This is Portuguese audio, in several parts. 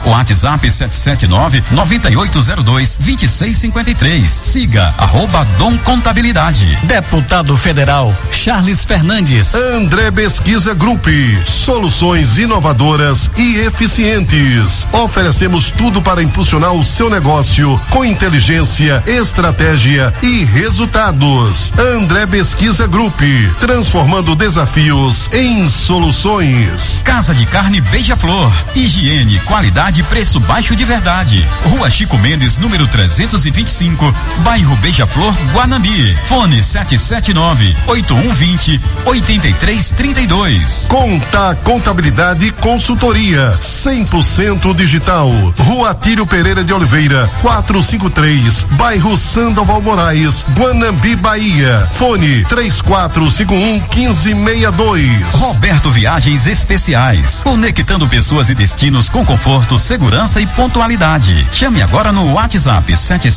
WhatsApp 779-9802-2653. Siga @Dom Contabilidade. Deputado Federal Charles Fernandes. André Pesquisa Group, soluções inovadoras e eficientes. Oferecemos tudo para impulsionar o seu negócio com inteligência, estratégia e resultados. André Pesquisa Group, transformando desafios em soluções. Casa de Carne Beija-Flor, higiene, qualidade e preço baixo de verdade. Rua Chico Mendes, número 325, bairro Beija-Flor, Guanambi. Fone 779-8120-8332. Conta Contabilidade e Consultoria 100% digital. Rua Atílio Pereira de Oliveira, 453, bairro Sandoval Moraes, Guanambi, Bahia. Fone 3451-1562. Roberto Viagens Especiais, conectando pessoas e destinos com conforto, segurança e pontualidade. Chame agora no WhatsApp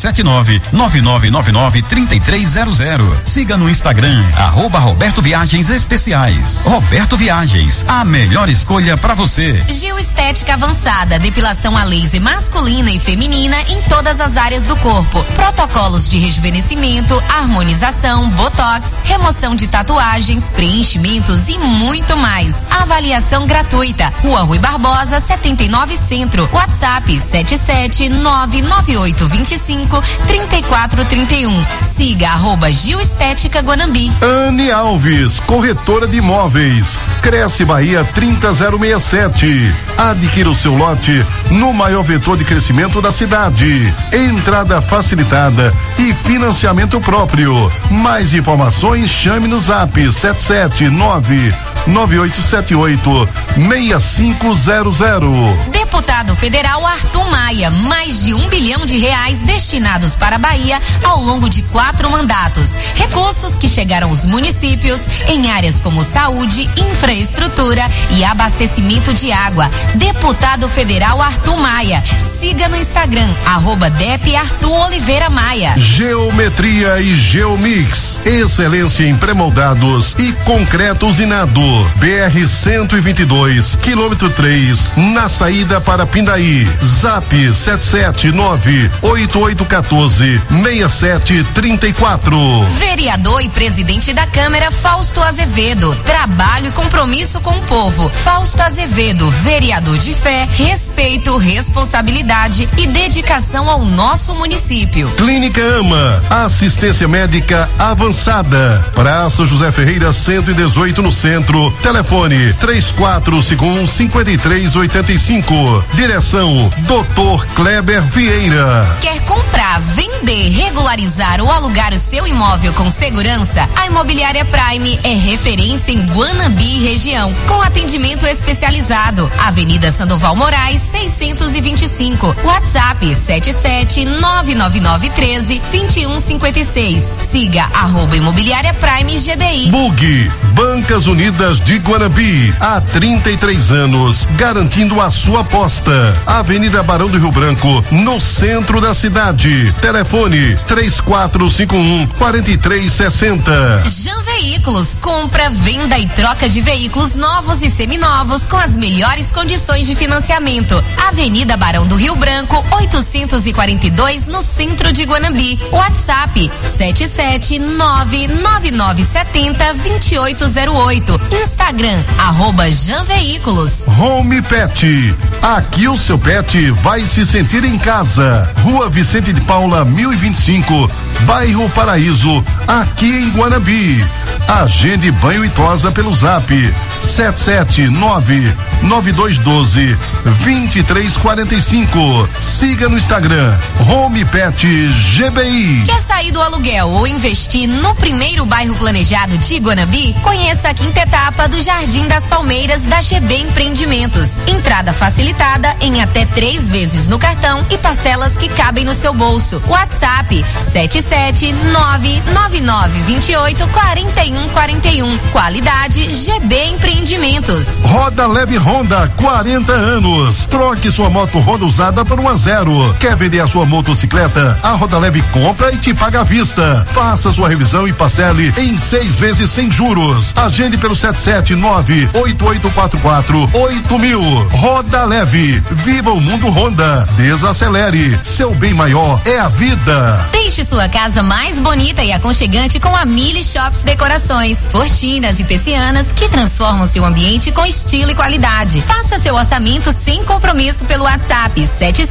779-9999-3300. Siga no Instagram @Roberto Viagens Especiais. Roberto Viagens, a melhor escolha para você. Gil Estética Avançada, depilação a laser masculina e feminina em todas as áreas do corpo. Protocolos de rejuvenescimento, harmonização, botox, remoção de tatuagens, preenchimentos e muito mais. Avaliação gratuita. Rua Rui Barbosa, 79 Centro. WhatsApp 77998253431. Siga @Gil Estética Guanambi. Anne Alves, corretora de imóveis. Cresce Bahia 30067. Adquira o seu lote no maior vetor de crescimento da cidade. Entrada facilitada e financiamento próprio. Mais informações, chame no Zap 779-9878-6500. Deputado Federal Arthur Maia, mais de R$1 bilhão destinados para a Bahia ao longo de 4 mandatos. Recursos que chegaram aos municípios em áreas como saúde, infraestrutura e abastecimento de água. Deputado Federal Arthur Maia. Siga no Instagram @Dep Arthur Oliveira Maia. Geometria e Geomix, excelência em pré-moldados e concreto usinado. BR 122, quilômetro 3, na saída para Pindaí. Zap 779-8814-6734. Vereador e presidente da Câmara Fausto Azevedo. Trabalho e compromisso com o povo. Fausto Azevedo, vereador de fé, respeito, responsabilidade e dedicação ao nosso município. Clínica Ama, assistência médica avançada. Praça José Ferreira 118 no centro. Telefone 3451-5385. Direção Dr. Kleber Vieira. Quer comprar, vender, regularizar ou alugar o seu imóvel com segurança? A Imobiliária Prime é referência em Guanambi e região, com atendimento especializado. Avenida Sandoval Moraes 625. WhatsApp 77999132156. Siga @Imobiliária Prime GBI. Bug, Bancas Unidas de Guanambi, há 33 anos, garantindo a sua aposta. Avenida Barão do Rio Branco, no centro da cidade. Telefone 3451-4360. Jan Veículos, compra, venda e troca de veículos novos e seminovos com as melhores condições de financiamento. Avenida Barão do Rio Branco, 842, no centro de Guanambi. WhatsApp 77999702808. Instagram @Jan Veículos. Home Pet, aqui o seu pet vai se sentir em casa. Rua Vicente de Paula 1025, bairro Paraíso, aqui em Guanambi. Agende banho e tosa pelo Zap 7799212-2345. Siga no Instagram Home Pet GBI. Quer sair do aluguel ou investir no primeiro bairro planejado de Guanambi? Conheça a quinta etapa do Jardim das Palmeiras da GB Empreendimentos. Entrada facilitada em até 3 vezes no cartão e parcelas que cabem no seu bolso. WhatsApp 77999284141. Qualidade GB Empreendimentos. empreendimentos. Roda Leve Honda, 40 anos. Troque sua moto Honda usada por 1 a 0. Quer vender a sua motocicleta? A Roda Leve compra e te paga à vista. Faça sua revisão e parcele em 6 vezes sem juros. Agende pelo 779-8844-8000. Roda Leve. Viva o mundo Honda. Desacelere. Seu bem maior é a vida. Deixe sua casa mais bonita e aconchegante com a Mili Shops Decorações. Cortinas e persianas que transformam seu ambiente com estilo e qualidade. Faça seu orçamento sem compromisso pelo WhatsApp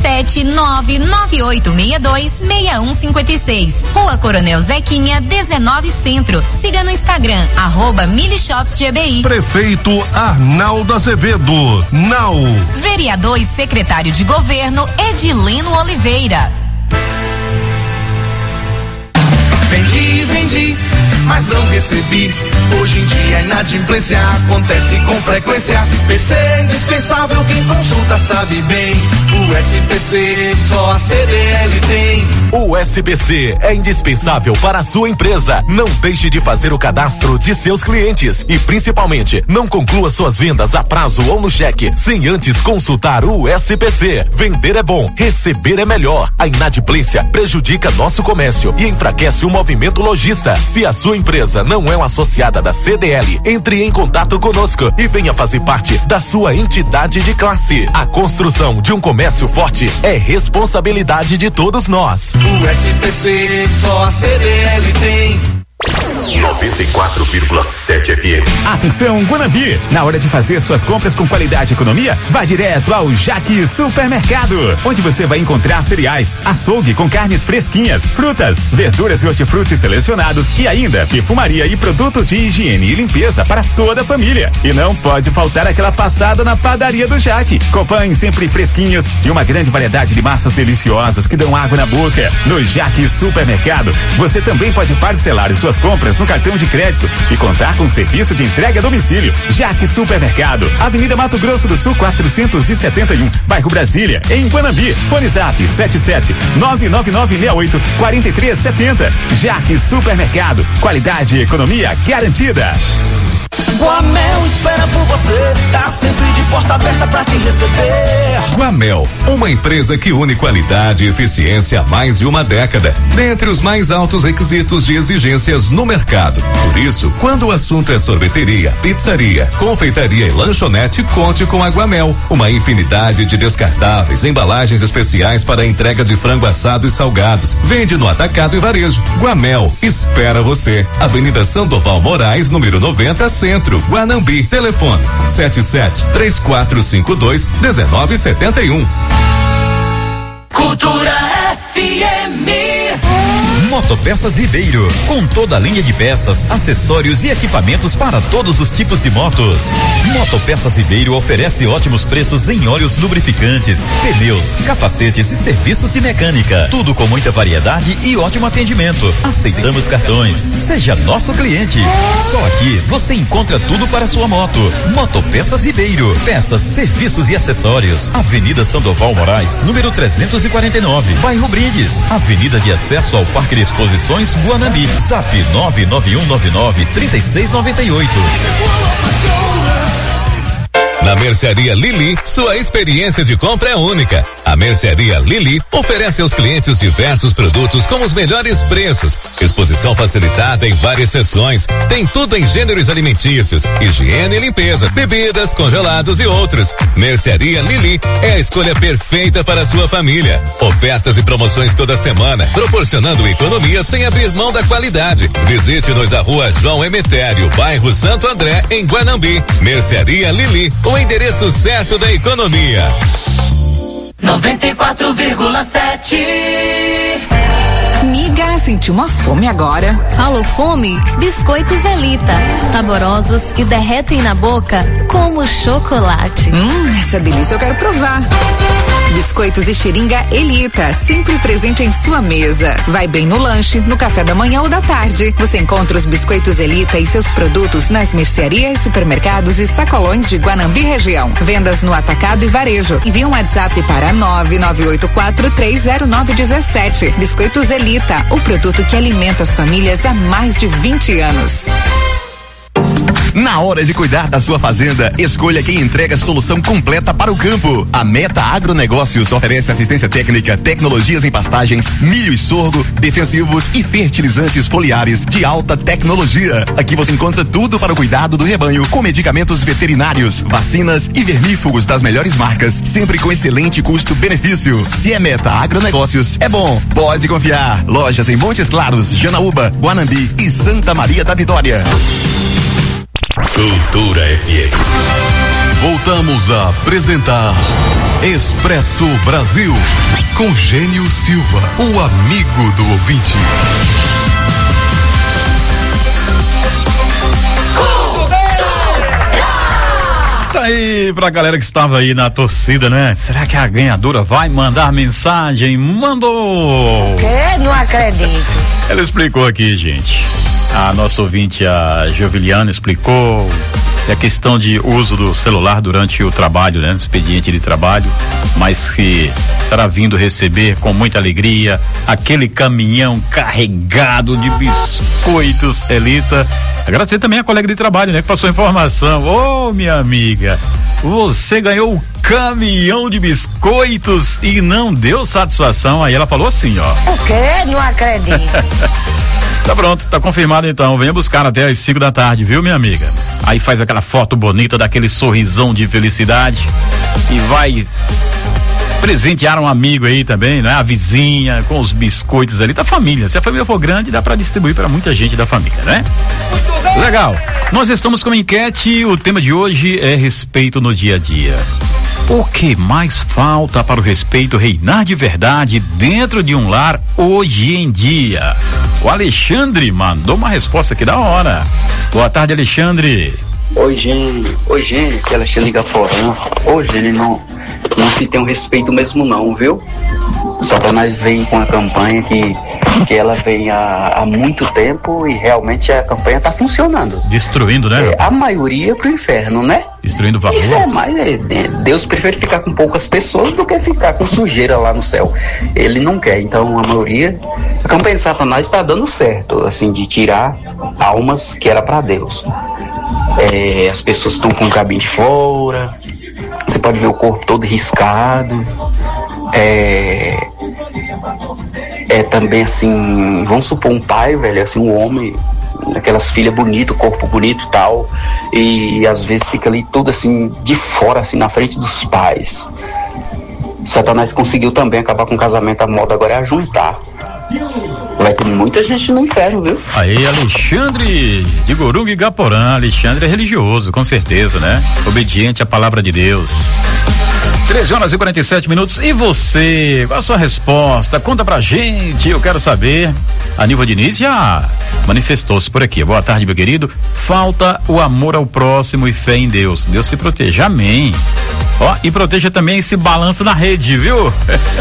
77998626156. Rua Coronel Zequinha, 19 Centro. Siga no Instagram, @MiliShopsGBI. Prefeito Arnaldo Azevedo. Nau. Vereador e secretário de governo Edileno Oliveira. Vendi, mas não recebi. Hoje em dia a inadimplência acontece com frequência. SPC é indispensável, quem consulta sabe bem. O SPC só a CDL tem. O SPC é indispensável para a sua empresa. Não deixe de fazer o cadastro de seus clientes e, principalmente, não conclua suas vendas a prazo ou no cheque sem antes consultar o SPC. Vender é bom, receber é melhor. A inadimplência prejudica nosso comércio e enfraquece o movimento lojista. Se a sua empresa não é uma associada da CDL, entre em contato conosco e venha fazer parte da sua entidade de classe. A construção de um comércio forte é responsabilidade de todos nós. O SPC só a CDL tem. 94,7 FM. Atenção, Guanambi! Na hora de fazer suas compras com qualidade e economia, vá direto ao Jaque Supermercado, onde você vai encontrar cereais, açougue com carnes fresquinhas, frutas, verduras e hortifrutis selecionados e ainda perfumaria e produtos de higiene e limpeza para toda a família. E não pode faltar aquela passada na padaria do Jaque, com pães sempre fresquinhos e uma grande variedade de massas deliciosas que dão água na boca. No Jaque Supermercado, você também pode parcelar suas compras no cartão de crédito e contar com serviço de entrega a domicílio. Jaque Supermercado, Avenida Mato Grosso do Sul 471, bairro Brasília, em Guanambi. Fone Zap 77999684370. Jaque Supermercado, qualidade e economia garantida. Guamel espera por você, tá sempre de porta aberta pra te receber. Guamel, uma empresa que une qualidade e eficiência há mais de uma década, dentre os mais altos requisitos de exigências no mercado. Por isso, quando o assunto é sorveteria, pizzaria, confeitaria e lanchonete, conte com a Guamel. Uma infinidade de descartáveis, embalagens especiais para a entrega de frango assado e salgados. Vende no atacado e varejo. Guamel espera você. Avenida Sandoval Moraes, número 90, Centro, Guanambi. Telefone 77-3452-1971. Cultura FM. Motopeças Ribeiro, com toda a linha de peças, acessórios e equipamentos para todos os tipos de motos. Motopeças Ribeiro oferece ótimos preços em óleos lubrificantes, pneus, capacetes e serviços de mecânica. Tudo com muita variedade e ótimo atendimento. Aceitamos cartões. Seja nosso cliente. Só aqui você encontra tudo para sua moto. Motopeças Ribeiro, peças, serviços e acessórios. Avenida Sandoval Moraes, número 349, bairro Brindes, avenida de acesso ao Parque de Exposições Guanambi. Zap 99199-3698. Na Mercearia Lili, sua experiência de compra é única. A Mercearia Lili oferece aos clientes diversos produtos com os melhores preços, exposição facilitada em várias seções. Tem tudo em gêneros alimentícios, higiene e limpeza, bebidas, congelados e outros. Mercearia Lili é a escolha perfeita para a sua família. Ofertas e promoções toda semana, proporcionando economia sem abrir mão da qualidade. Visite-nos à Rua João Emetério, bairro Santo André, em Guanambi. Mercearia Lili, o endereço certo da economia. 94,7. Miga, sentiu uma fome agora? Falou fome? Biscoitos Elita, saborosos e derretem na boca como chocolate. Essa delícia eu quero provar. Biscoitos e xiringa Elita, sempre presente em sua mesa. Vai bem no lanche, no café da manhã ou da tarde. Você encontra os biscoitos Elita e seus produtos nas mercearias, supermercados e sacolões de Guanambi região. Vendas no atacado e varejo. Envie um WhatsApp para 998430917. Biscoitos Elita, o produto que alimenta as famílias há mais de 20 anos. Na hora de cuidar da sua fazenda, escolha quem entrega solução completa para o campo. A Meta Agronegócios oferece assistência técnica, tecnologias em pastagens, milho e sorgo, defensivos e fertilizantes foliares de alta tecnologia. Aqui você encontra tudo para o cuidado do rebanho, com medicamentos veterinários, vacinas e vermífugos das melhores marcas, sempre com excelente custo-benefício. Se é Meta Agronegócios, é bom, pode confiar. Lojas em Montes Claros, Janaúba, Guanambi e Santa Maria da Vitória. Cultura FM. Voltamos a apresentar Expresso Brasil com Gênio Silva, o amigo do ouvinte. Tá aí pra galera que estava aí na torcida, né? Será que a ganhadora vai mandar mensagem? Mandou! O quê? Não acredito. Ela explicou aqui, gente. A nossa ouvinte, a Joviliana, explicou a questão de uso do celular durante o trabalho, né? Expediente de trabalho, mas que estará vindo receber com muita alegria aquele caminhão carregado de biscoitos Elita. Agradecer também a colega de trabalho, né? Que passou informação. Ô, minha amiga, você ganhou o caminhão de biscoitos e não deu satisfação. Aí ela falou assim, ó. O quê? Não acredito. Tá pronto, tá confirmado então. Venha buscar até às 5 da tarde, viu, minha amiga? Aí faz aquela foto bonita, daquele sorrisão de felicidade e vai presentear um amigo aí também, né? A vizinha com os biscoitos ali da família. Se a família for grande, dá pra distribuir pra muita gente da família, né? Muito bem. Legal. Nós estamos com uma enquete. O tema de hoje é respeito no dia a dia. O que mais falta para o respeito reinar de verdade dentro de um lar hoje em dia? O Alexandre mandou uma resposta aqui da hora. Boa tarde, Alexandre. Oi, gente, que Alexandre Gaporã. Hoje ele não se tem um respeito mesmo não, viu? Satanás vem com a campanha que ela vem há muito tempo e realmente a campanha tá funcionando. Destruindo, né? A maioria pro inferno, né? Destruindo valores. Isso é mais, Deus prefere ficar com poucas pessoas do que ficar com sujeira lá no céu. Ele não quer, então a maioria, a campanha de Satanás está dando certo, assim, de tirar almas que era para Deus. As pessoas estão com o cabinho de fora, você pode ver o corpo todo riscado. Também assim, vamos supor um pai, velho, assim, um homem, aquelas filhas bonitas, corpo bonito e tal, e às vezes fica ali tudo assim, de fora, assim, na frente dos pais. Satanás conseguiu também acabar com o casamento, a moda agora é ajuntar. Vai ter muita gente no inferno, viu? Aí, Alexandre de Gorunga e Gaporã. Alexandre é religioso, com certeza, né? Obediente à palavra de Deus. 13h47. E você? Qual a sua resposta? Conta pra gente, eu quero saber. A Nilva Diniz já manifestou-se por aqui. Boa tarde, meu querido. Falta o amor ao próximo e fé em Deus. Deus te proteja, amém. Ó, e proteja também esse balanço na rede, viu?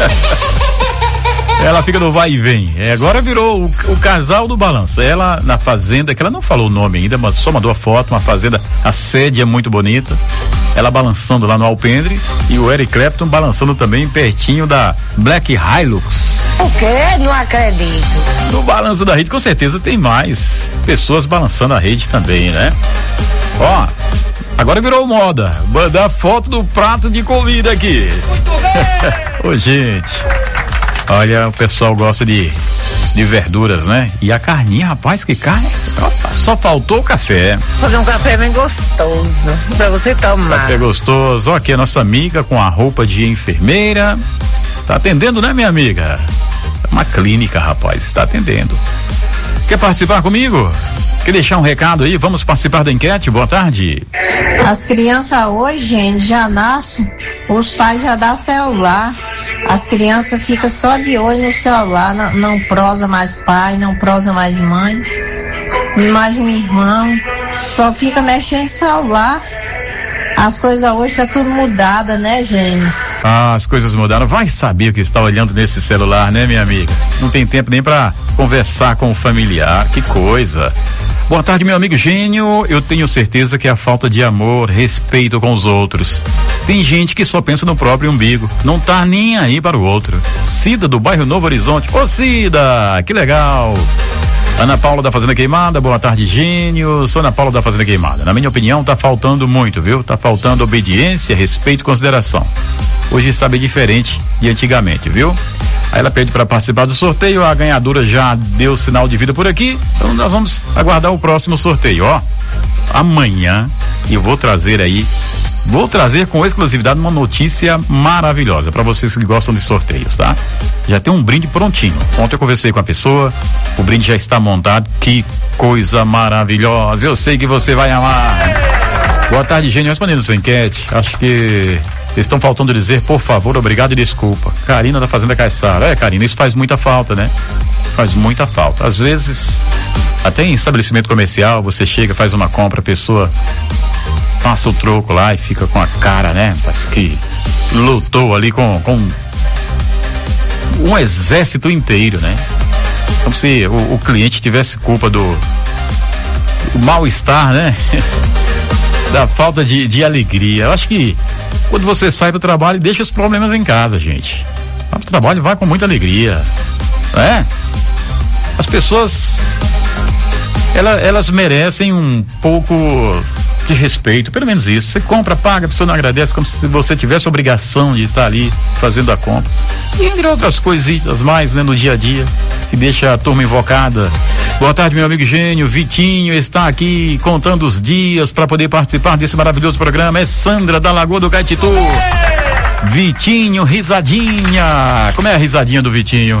Ela fica no vai e vem. Agora virou o casal do balanço. Ela na fazenda, que ela não falou o nome ainda, mas só mandou a foto, uma fazenda, a sede é muito bonita. Ela balançando lá no alpendre e o Eric Clapton balançando também pertinho da Black Hilux. O quê? Não acredito. No balanço da rede, com certeza tem mais pessoas balançando a rede também, né? Ó, agora virou moda. Mandar foto do prato de comida aqui. Muito bem! Ô, gente. Olha, o pessoal gosta de verduras, né? E a carninha, rapaz, que carne. Só faltou o café. Fazer um café bem gostoso pra você tomar. Café gostoso. Ó, aqui a nossa amiga com a roupa de enfermeira. Tá atendendo, né, minha amiga? É uma clínica, rapaz, está atendendo. Quer participar comigo? Quer deixar um recado aí? Vamos participar da enquete? Boa tarde. As crianças hoje, gente, já nascem, os pais já dão celular. As crianças ficam só de olho no celular, não prosa mais pai, não prosa mais mãe, mais um irmão, só fica mexendo no celular. As coisas hoje tá tudo mudada, né, gente? Ah, as coisas mudaram. Vai saber o que está olhando nesse celular, né, minha amiga? Não tem tempo nem para conversar com o familiar, que coisa. Boa tarde, meu amigo Gênio. Eu tenho certeza que é a falta de amor, respeito com os outros. Tem gente que só pensa no próprio umbigo, não tá nem aí para o outro. Cida do bairro Novo Horizonte. Ô, Cida, que legal. Ana Paula da Fazenda Queimada, boa tarde, Gênio. Sou Ana Paula da Fazenda Queimada. Na minha opinião, tá faltando muito, viu? Tá faltando obediência, respeito e consideração. Hoje está bem diferente de antigamente, viu? Aí ela pede para participar do sorteio, a ganhadora já deu sinal de vida por aqui, então nós vamos aguardar o próximo sorteio, ó. Amanhã eu vou trazer com exclusividade uma notícia maravilhosa para vocês que gostam de sorteios, tá? Já tem um brinde prontinho. Ontem eu conversei com a pessoa, o brinde já está montado, que coisa maravilhosa, eu sei que você vai amar. Boa tarde, Gênio, respondendo sua enquete, acho que estão faltando dizer, por favor, obrigado e desculpa. Karina da Fazenda Caiçara. Karina, isso faz muita falta, né? Faz muita falta. Às vezes, até em estabelecimento comercial, você chega, faz uma compra, a pessoa passa o troco lá e fica com a cara, né? Parece que lutou ali com um exército inteiro, né? Como se o cliente tivesse culpa do mal-estar, né? Da falta de alegria. Eu acho que quando você sai pro trabalho, deixa os problemas em casa, gente. Vai pro trabalho, vai com muita alegria, né? As pessoas elas merecem um pouco de respeito, pelo menos isso. Você compra, paga, a pessoa não agradece, como se você tivesse obrigação de estar ali fazendo a compra. E entre outras coisitas mais, né, no dia a dia, que deixa a turma invocada. Boa tarde, meu amigo Gênio. Vitinho está aqui contando os dias para poder participar desse maravilhoso programa. É Sandra da Lagoa do Caetitu. Vitinho, risadinha. Como é a risadinha do Vitinho?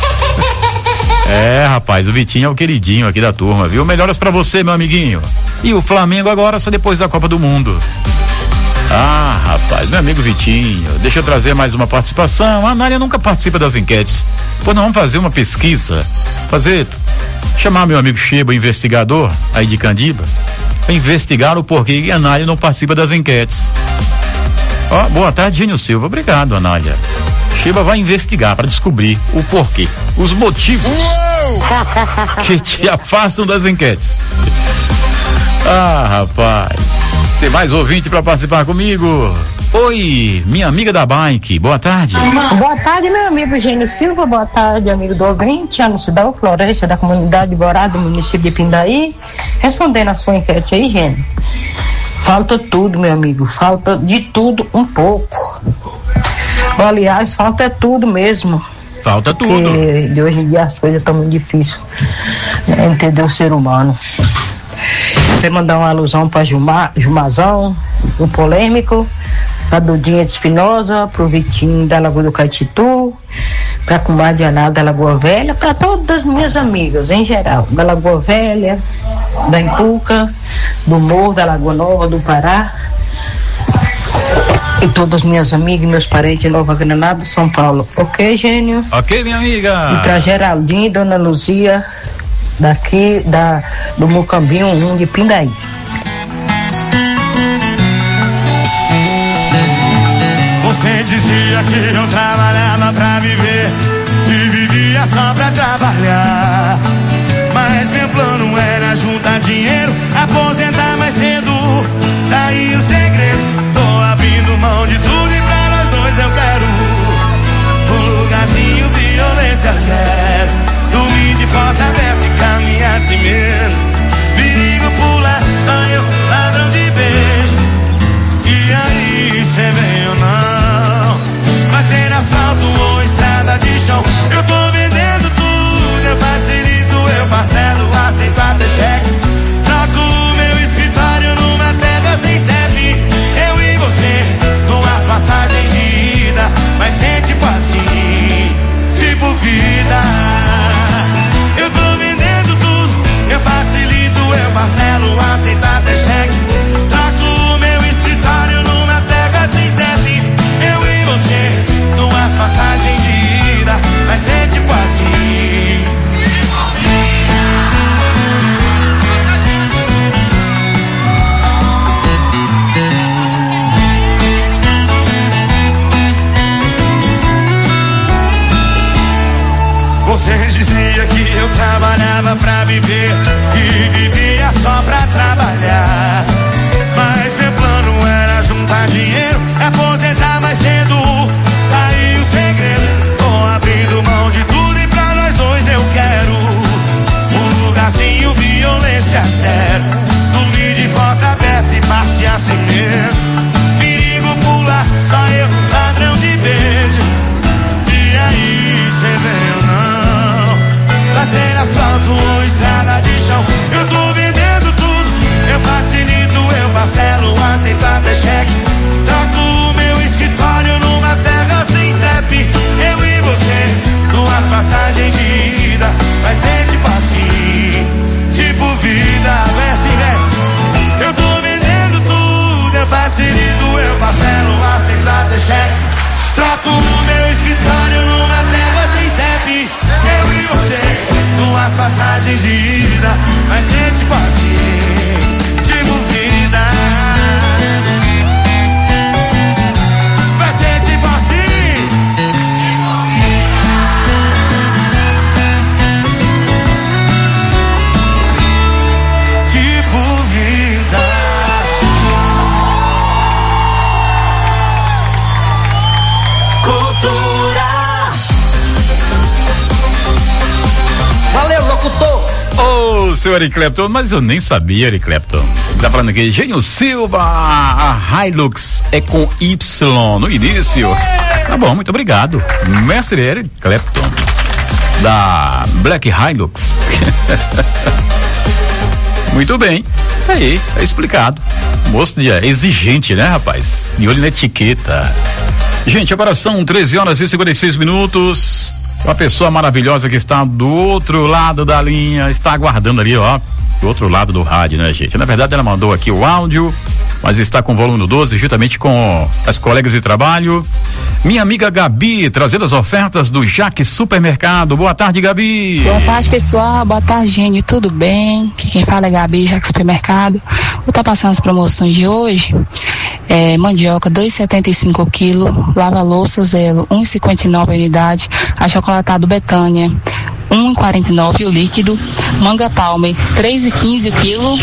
É, rapaz, o Vitinho é o queridinho aqui da turma, viu? Melhoras pra você, meu amiguinho. E o Flamengo agora só depois da Copa do Mundo. Ah, rapaz, meu amigo Vitinho, deixa eu trazer mais uma participação. A Anália nunca participa das enquetes. Pô, nós vamos fazer uma pesquisa, chamar meu amigo Sheba, investigador aí de Candiba, para investigar o porquê que a Anália não participa das enquetes. Ó, boa tarde, Gênio Silva. Obrigado, Anália. Sheba vai investigar para descobrir o porquê, os motivos que te afastam das enquetes. Ah, rapaz, tem mais ouvinte para participar comigo? Oi, minha amiga da bike, boa tarde. Boa tarde, meu amigo Gênio Silva, boa tarde, amigo do ouvinte, anúncio da Floresta, da comunidade Borá, do município de Pindaí. Respondendo a sua enquete aí, Gênio, falta tudo, meu amigo, falta de tudo um pouco. Aliás, falta tudo mesmo. Falta tudo. Porque de hoje em dia as coisas estão muito difíceis, né, entender o ser humano. Você mandar uma alusão para Jumazão, um polêmico, pra Dudinha de Espinosa, pro Vitinho da Lagoa do Caetitu, pra comadre Aná da Lagoa Velha, pra todas as minhas amigas em geral, da Lagoa Velha, da Empuca, do Morro, da Lagoa Nova, do Pará. E todas as minhas amigas e meus parentes de Nova Granada, São Paulo. Ok, Gênio? Ok, minha amiga. E pra Geraldinho e Dona Luzia, daqui do Mucambinho 1 de Pindaí. Você dizia que eu trabalhava pra viver e vivia só pra trabalhar. Mas meu plano era juntar dinheiro, aposentar mais cedo. Daí o segredo, tô abrindo mão de tudo e pra nós dois eu quero um lugarzinho, violência zero. Dormir de porta aberta e caminhar sem medo. Perigo pular, só eu, ladrão de beijo. E aí, cê vem ou não? Vai ser asfalto ou estrada de chão? Eu tô vendendo tudo, eu facilito, eu parcelo, aceito até cheque. Troco o meu escritório numa terra sem CEP. Eu e você, duas passagens de ida, mas sem tipo assim, tipo vida. Eu tô vendendo tudo, eu facilito, eu parcelo, aceito até cheque. Troco o meu escritório numa terra sem CEP. Eu e você, duas passagens de ida, mas sem tipo assim. Você dizia que eu trabalhava pra viver e vivia só pra trabalhar. Mas meu plano era juntar dinheiro, aposentar mais cedo. Aí o segredo, tô abrindo mão de tudo e pra nós dois eu quero um no meu escritório, numa terra sem CEP. Eu e você, duas passagens de ida, mas é tipo assim, tipo vida. Vai ser tipo assim. Tipo vida. Cultura. Valeu, locutor! Ô, seu Eric Clapton, mas eu nem sabia, Eric Clapton. Tá falando aqui, Gênio Silva, a Hilux é com Y no início. Tá bom, muito obrigado. Mestre Eric Clapton, da Black Hilux. Muito bem, tá aí, tá explicado. Moço é exigente, né, rapaz? De olho na etiqueta. Gente, agora são 13h56. Uma pessoa maravilhosa que está do outro lado da linha, está aguardando ali, ó, do outro lado do rádio, né, gente? Na verdade, ela mandou aqui o áudio, mas está com o volume no 12, juntamente com as colegas de trabalho. Minha amiga Gabi, trazendo as ofertas do Jaque Supermercado. Boa tarde, Gabi. Boa tarde, pessoal. Boa tarde, Gênio. Tudo bem? Aqui quem fala é Gabi, Jaque Supermercado. Vou estar passando as promoções de hoje. Mandioca 2,75 kg, lava-louça Zelo 1,59 a unidade, achocolatado Betânia 1,49 o líquido, manga palme 3,15 o quilo,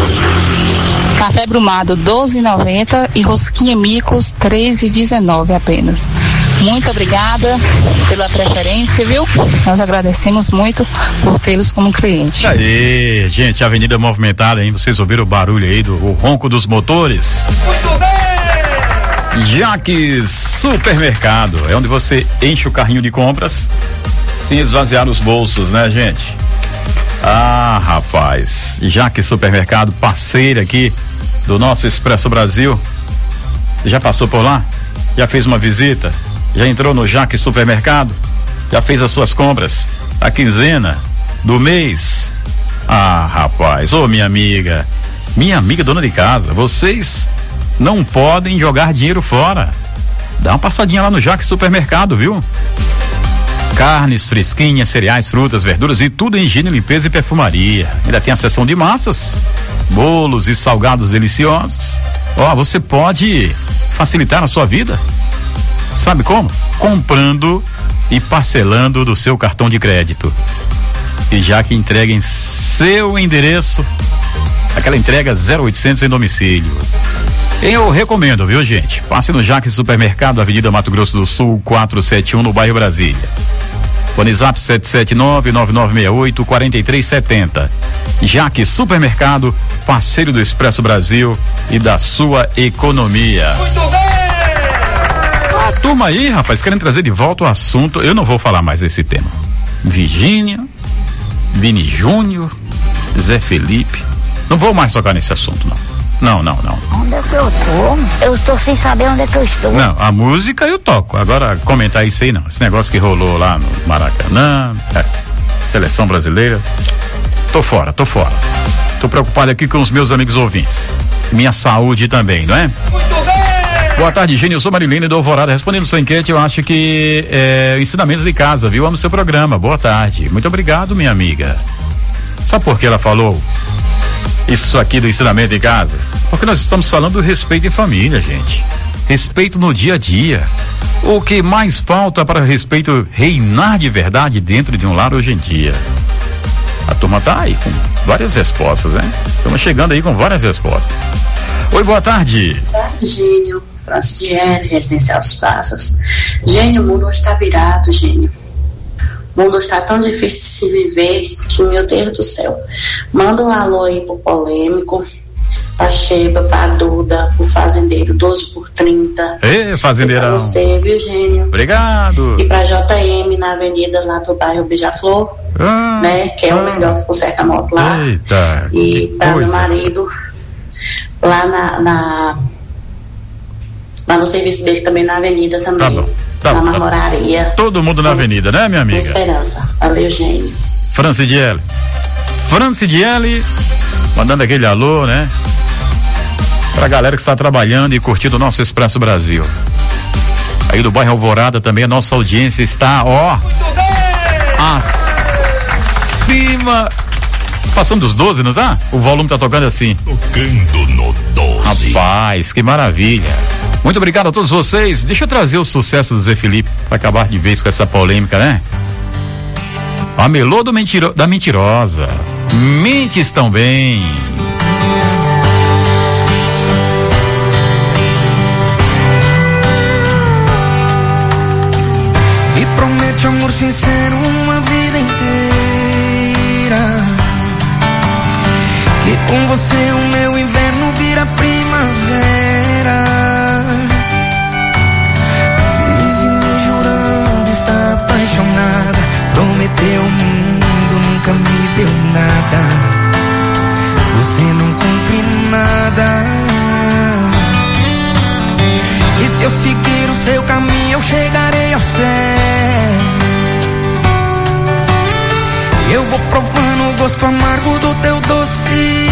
café brumado 12,90 e rosquinha micos 3,19 apenas. Muito obrigada pela preferência, viu? Nós agradecemos muito por tê-los como cliente. Aê, gente, avenida movimentada, hein? Vocês ouviram o barulho aí do ronco dos motores? Muito bem! Jaque Supermercado, é onde você enche o carrinho de compras sem esvaziar os bolsos, né, gente? Ah, rapaz, Jaque Supermercado, parceira aqui do nosso Expresso Brasil. Já passou por lá? Já fez uma visita? Já entrou no Jaque Supermercado? Já fez as suas compras? A quinzena do mês? Ah, rapaz, ô minha amiga dona de casa, vocês não podem jogar dinheiro fora. Dá uma passadinha lá no Jaque Supermercado, viu? Carnes fresquinhas, cereais, frutas, verduras e tudo em higiene, limpeza e perfumaria. Ainda tem a seção de massas, bolos e salgados deliciosos. Ó, você pode facilitar a sua vida. Sabe como? Comprando e parcelando do seu cartão de crédito. E já que entrega em seu endereço, aquela entrega 0800 em domicílio. Eu recomendo, viu, gente? Passe no Jaque Supermercado, Avenida Mato Grosso do Sul, 471, no bairro Brasília. WhatsApp 779-9968-4370. Jaque Supermercado, parceiro do Expresso Brasil e da sua economia. Muito bem! A turma aí, rapaz, querendo trazer de volta o assunto. Eu não vou falar mais desse tema. Virgínia, Vini Júnior, Zé Felipe. Não vou mais tocar nesse assunto, não. Não. Onde é que eu tô? Eu estou sem saber onde é que eu estou. Não, a música eu toco. Agora, comentar isso aí não. Esse negócio que rolou lá no Maracanã, seleção brasileira. Tô fora. Tô preocupado aqui com os meus amigos ouvintes. Minha saúde também, não é? Muito bem! Boa tarde, Gênio. Eu sou Marilene do Alvorada. Respondendo sua enquete, eu acho que ensinamentos de casa, viu? Amo seu programa. Boa tarde. Muito obrigado, minha amiga. Sabe por que ela falou isso aqui do ensinamento em casa? Porque nós estamos falando do respeito em família, gente. Respeito no dia a dia. O que mais falta para o respeito reinar de verdade dentro de um lar hoje em dia? A turma tá aí com várias respostas, né? Estamos chegando aí com várias respostas. Oi, boa tarde. Boa tarde, Gênio. Franciele, Residencial dos Pássaros. Gênio, o mundo está virado, Gênio. O mundo está tão difícil de se viver que, meu Deus do céu. Manda um alô aí pro Polêmico, pra Sheba, pra Duda, pro Fazendeiro 12x30. Ei, Fazendeirão. E pra você, viu, Gênio? Obrigado. E pra JM na avenida lá do bairro Beija-Flor, né? Que é o melhor que conserta a moto lá. Eita. E pra meu marido lá lá no serviço dele também na avenida também. Tá bom. Na Marmoraria. Todo mundo na avenida, né, minha amiga? Esperança. Valeu, Gênio. Francidiele, mandando aquele alô, né? Pra galera que está trabalhando e curtindo o nosso Expresso Brasil. aí do bairro Alvorada também, a nossa audiência está, acima, passando dos 12, não tá? O volume tá tocando assim. Tocando no 12. Rapaz, que maravilha. Muito obrigado a todos vocês. Deixa eu trazer o sucesso do Zé Felipe para acabar de vez com essa polêmica, né? A melô da mentirosa. Mentes tão bem. E promete amor sincero uma vida inteira. Que com você o meu inverno vira primavera. Vive me jurando, está apaixonada. Prometeu o mundo, nunca me deu nada. Você não cumpre nada. E se eu seguir o seu caminho, eu chegarei ao céu. Eu vou provando o gosto amargo do teu doce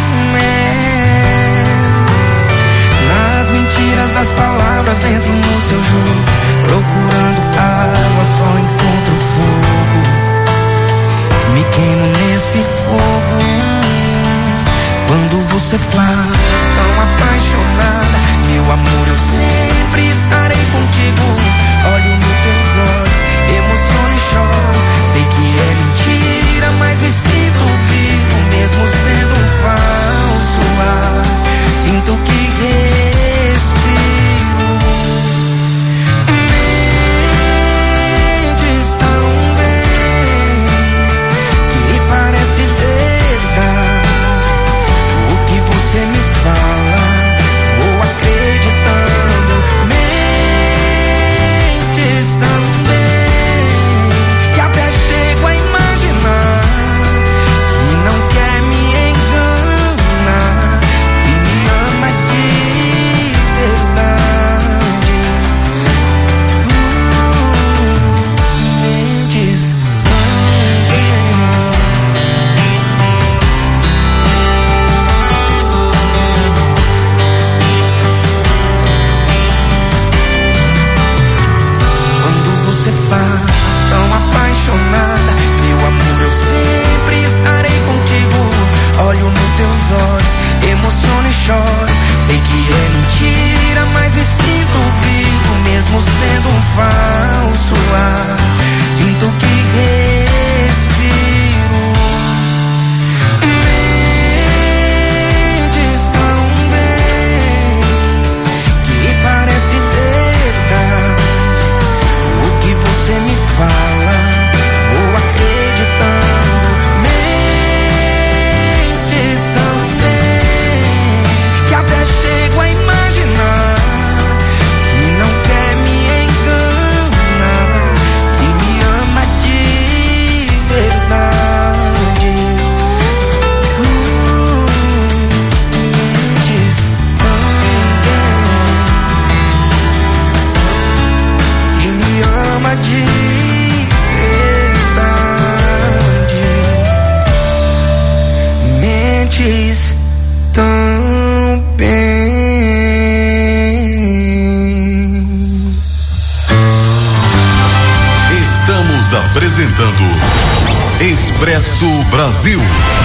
mel. Nas mentiras das palavras entro no seu jogo. Procurando água, só encontro fogo. Me queimo nesse fogo. Quando você fala tão apaixonada, meu amor, eu sempre estarei contigo. Olho nos teus olhos, emociono e choro. Sei que é mentira, mas me sinto vivo, mesmo sendo um falso ar. Sinto que respiro. Mentes tão bem que parece verdade. O que você me fala, vou acreditando. Mentes tão bem que até chego a imaginar que não quer me enganar, que me ama de verdade. Mentes tão Quando você fala tão apaixonada, meu amor, eu sempre estarei contigo. Olho nos teus olhos, emociono e choro. Sei que é mentira, mas me sinto vivo, mesmo sendo um falso ar. Sinto que respiro. Mentes tão bem que parece verdade. O que você me fala, vou acreditando. Mentes tão bem que até chego a imaginar que não quer me enganar, que me ama de verdade. Mentes tão bem que me ama de verdade. Mentes tão bem. Estamos apresentando Expresso Brasil.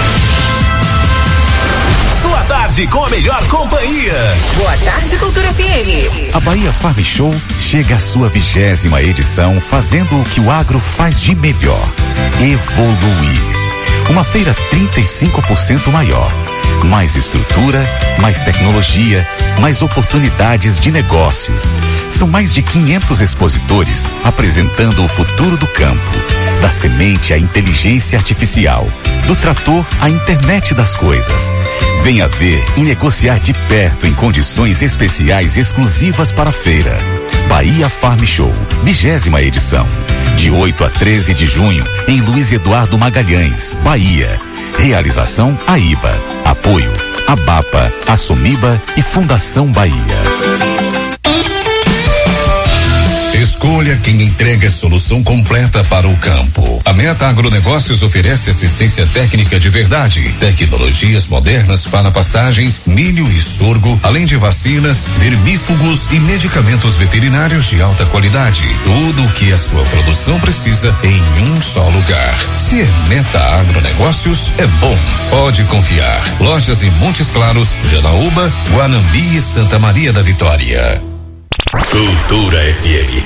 Sua tarde com a melhor companhia. Boa tarde, Cultura FM. A Bahia Farm Show chega à sua 20ª edição, fazendo o que o agro faz de melhor: evoluir. Uma feira 35% maior. Mais estrutura, mais tecnologia, mais oportunidades de negócios. São mais de 500 expositores apresentando o futuro do campo. Da semente à inteligência artificial, do trator à internet das coisas. Venha ver e negociar de perto em condições especiais exclusivas para a feira. Bahia Farm Show, 20ª edição. De 8 a 13 de junho, em Luiz Eduardo Magalhães, Bahia. Realização AIBA. Apoio ABAPA, Assomiba e Fundação Bahia. Escolha quem entrega solução completa para o campo. A Meta Agronegócios oferece assistência técnica de verdade, tecnologias modernas para pastagens, milho e sorgo, além de vacinas, vermífugos e medicamentos veterinários de alta qualidade. Tudo o que a sua produção precisa em um só lugar. Se é Meta Agronegócios, é bom. Pode confiar. Lojas em Montes Claros, Janaúba, Guanambi e Santa Maria da Vitória. Cultura FM.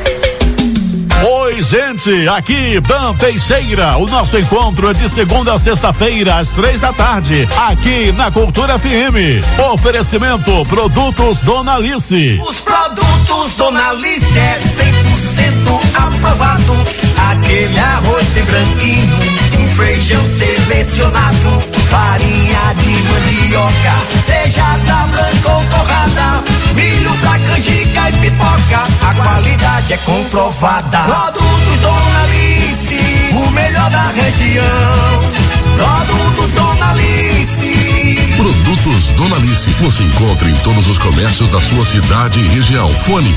Oi, gente, aqui Dan Teixeira. O nosso encontro é de segunda a sexta-feira, às 3 da tarde, aqui na Cultura FM. Oferecimento Produtos Dona Alice. Os produtos Dona Alice é 100% aprovado. Aquele arroz bem branquinho, um feijão selecionado, farinha de mandioca, seja da branca ou torrada, milho pra canjica e pipoca, a qualidade é comprovada. Produtos Dona Alice, o melhor da região. Produtos Dona Alice. Produtos Dona Alice, você encontra em todos os comércios da sua cidade e região. Fone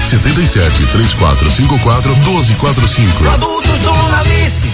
77-3454-1245. Produtos Dona Alice.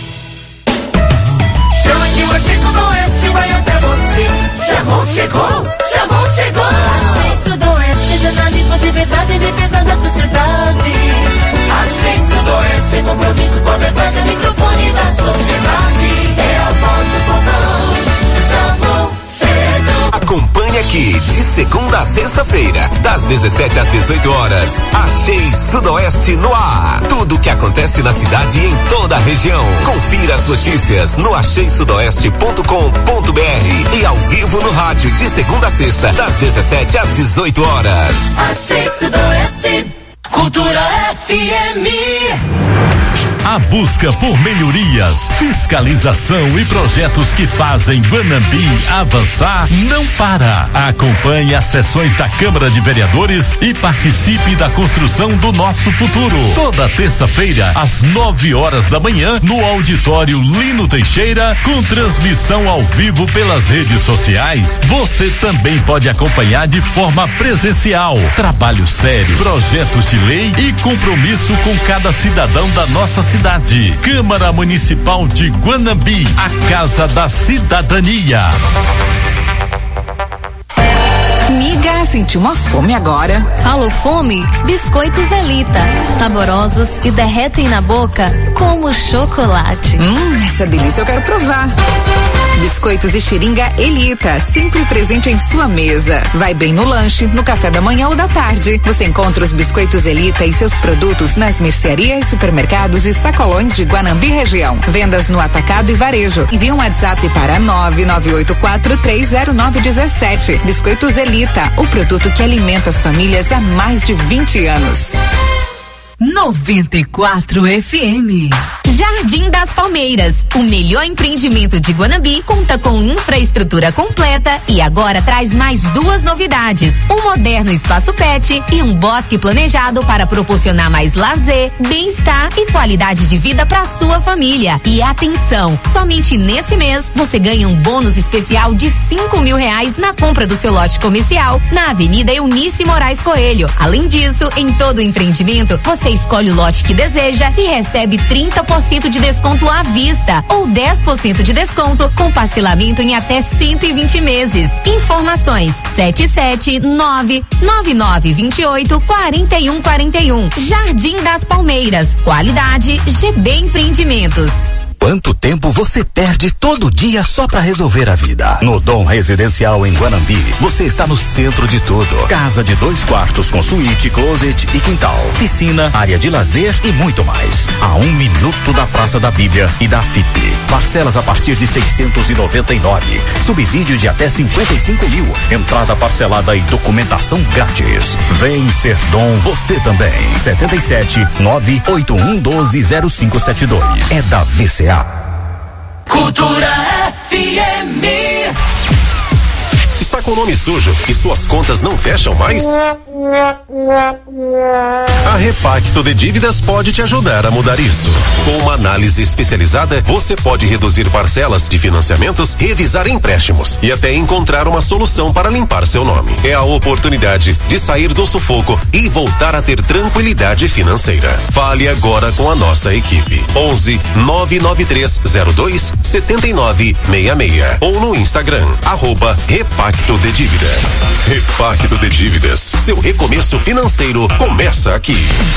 Chama que o Axé Sudoeste vai até você. Chamou, chegou, chamou, chegou. Axé Sudoeste, jornalismo de verdade em defesa da sociedade. Axé Sudoeste, compromisso com a verdade, o microfone da sociedade. É a voz do povão. Chamou, chegou. Acompanhe aqui de segunda a sexta-feira, das 17 às 18 horas. Axé Sudoeste no ar. Tudo o que acontece na cidade e em toda a região. Confira as notícias no axésudoeste.com.br e ao vivo no rádio de segunda a sexta, das 17 às 18 horas. Axé Sudoeste, Cultura FM. A busca por melhorias, fiscalização e projetos que fazem Guanambi avançar não para. Acompanhe as sessões da Câmara de Vereadores e participe da construção do nosso futuro. Toda terça-feira, às 9 horas da manhã, no auditório Lino Teixeira, com transmissão ao vivo pelas redes sociais. Você também pode acompanhar de forma presencial. Trabalho sério, projetos de lei e compromisso com cada cidadão da nossa cidade. Câmara Municipal de Guanambi, a Casa da Cidadania. Miga, sentiu uma fome agora? Alô, fome? Biscoitos Elita. Saborosos e derretem na boca como chocolate. Essa delícia eu quero provar. Biscoitos e Xiringa Elita, sempre presente em sua mesa. Vai bem no lanche, no café da manhã ou da tarde. Você encontra os biscoitos Elita e seus produtos nas mercearias, supermercados e sacolões de Guanambi região. Vendas no atacado e varejo. Envie um WhatsApp para 998430917. Biscoitos Elita, o produto que alimenta as famílias há mais de 20 anos. 94 FM. Jardim das Palmeiras, o melhor empreendimento de Guanambi, conta com infraestrutura completa e agora traz mais 2 novidades: um moderno espaço pet e um bosque planejado para proporcionar mais lazer, bem-estar e qualidade de vida para sua família. E atenção, somente nesse mês você ganha um bônus especial de R$5.000 na compra do seu lote comercial na Avenida Eunice Moraes Coelho. Além disso, em todo o empreendimento você escolhe o lote que deseja e recebe 30% de desconto à vista ou 10% de desconto com parcelamento em até 120 meses. Informações 77999284141. Jardim das Palmeiras. Qualidade GB Empreendimentos. Quanto tempo você perde todo dia só pra resolver a vida? No Dom Residencial em Guanambi, você está no centro de tudo. Casa de 2 quartos com suíte, closet e quintal, piscina, área de lazer e muito mais. A 1 minuto da Praça da Bíblia e da FIP. Parcelas a partir de 699. Subsídio de até 55.000. Entrada parcelada e documentação grátis. Vem ser Dom você também. 77-981120572. É da VCA. Cultura FM. Está Está com o nome sujo e suas contas não fecham mais? A Repacto de Dívidas pode te ajudar a mudar isso. Com uma análise especializada, você pode reduzir parcelas de financiamentos, revisar empréstimos e até encontrar uma solução para limpar seu nome. É a oportunidade de sair do sufoco e voltar a ter tranquilidade financeira. Fale agora com a nossa equipe. 11 993 02 7966 ou no Instagram @Repacto de Dívidas. Repacto de Dívidas. Seu recomeço financeiro começa aqui.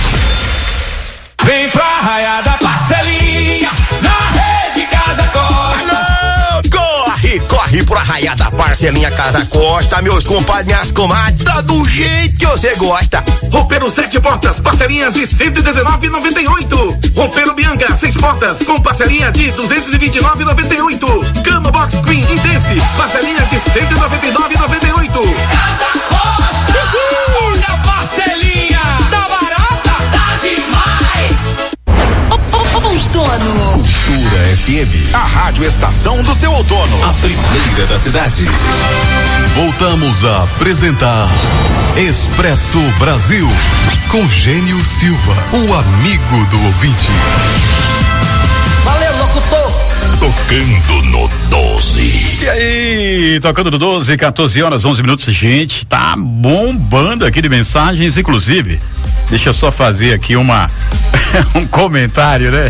Vem pra Arraiá da Parcelinha, na Rede Casa Costa. Corre pro Arraiá da Parcelinha Casa Costa, meus compadres, minhas comadres, tá do jeito que você gosta. Roupeiro 7 portas, parcelinhas de R$119,98. Roupeiro Bianca 6 portas, com parcelinha de R$229,98. Cama Box Queen Intense, parcelinha de R$199,98. Casa Costa, olha a parcelinha, tá barata, tá demais. Outono. Cultura FM, a rádio estação do seu outono. A primeira da cidade. Voltamos a apresentar Expresso Brasil com Gênio Silva, o amigo do ouvinte. Valeu, locutor. Tocando no 12. E aí, tocando no 12, 14 horas, 11 minutos, gente, tá bombando aqui de mensagens, inclusive, deixa eu só fazer aqui um comentário, né?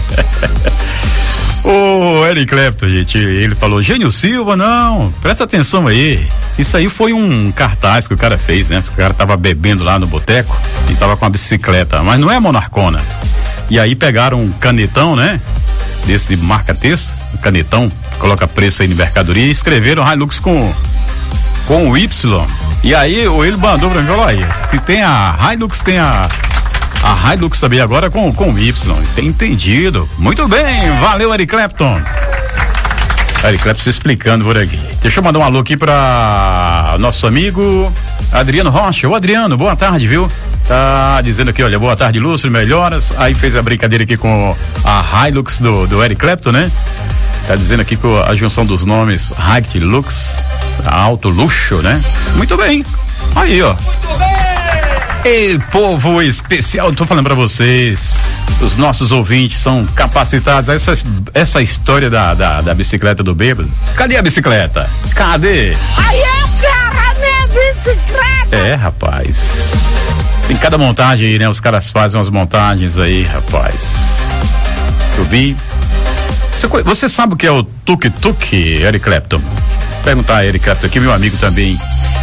O Eric Clapton, gente, ele falou, Gênio Silva, não, presta atenção aí, isso aí foi um cartaz que o cara fez, né? O cara tava bebendo lá no boteco e tava com a bicicleta, mas não é monarcona. E aí pegaram um canetão, né? Desse de marca texto, um canetão, que coloca preço aí de mercadoria, e escreveram Hilux com o Y. E aí ele mandou pra mim, falou aí, se tem a Hilux, tem a Hilux também agora com Y. Tem entendido. Muito bem, valeu, Eric Clapton. Eric Clapton se explicando por aqui. Deixa eu mandar um alô aqui pra nosso amigo Adriano Rocha. Ô Adriano, boa tarde, viu? Tá dizendo aqui, olha, boa tarde, Lúcio, melhoras. Aí fez a brincadeira aqui com a Hilux do Eric Clapton, né? Tá dizendo aqui com a junção dos nomes Hilux, alto luxo, né? Muito bem. Aí, ó. Muito bem. Ei, povo especial, tô falando pra vocês, os nossos ouvintes são capacitados. Essa história da bicicleta do bêbado. Cadê a bicicleta? Cadê? Aí eu quero a minha bicicleta. É, rapaz. Tem cada montagem aí, né? Os caras fazem umas montagens aí, rapaz. Eu vi. Você sabe o que é o tuk-tuk, Eric Clapton? Perguntar a Eric Clapton aqui, meu amigo também.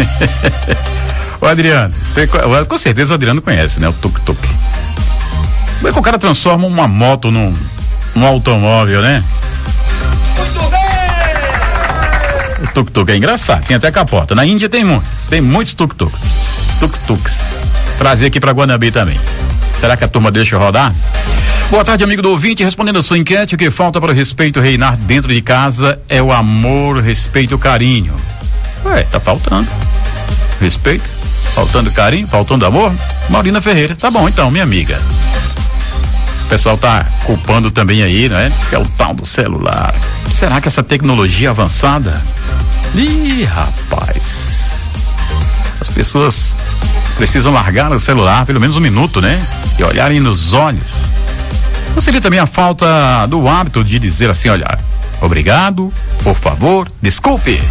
Ô Adriano, com certeza o Adriano conhece, né? O tuk-tuk. Como é que o cara transforma uma moto num automóvel, né? Muito bem! O tuk-tuk é engraçado, tem até capota. Na Índia tem muitos tuk-tuks. Trazer aqui pra Guanabí também. Será que a turma deixa rodar? Boa tarde, amigo do ouvinte, respondendo a sua enquete, o que falta para o respeito reinar dentro de casa é o amor, respeito e carinho. Ué, tá faltando. Respeito, faltando carinho, faltando amor. Maurina Ferreira, tá bom então, minha amiga. O pessoal tá culpando também aí, né? Que é o tal do celular. Será que essa tecnologia avançada? Ih, rapaz. As pessoas precisam largar o celular pelo menos um minuto, né? E olharem nos olhos. Ou seria também a falta do hábito de dizer assim, olha, obrigado, por favor, desculpe.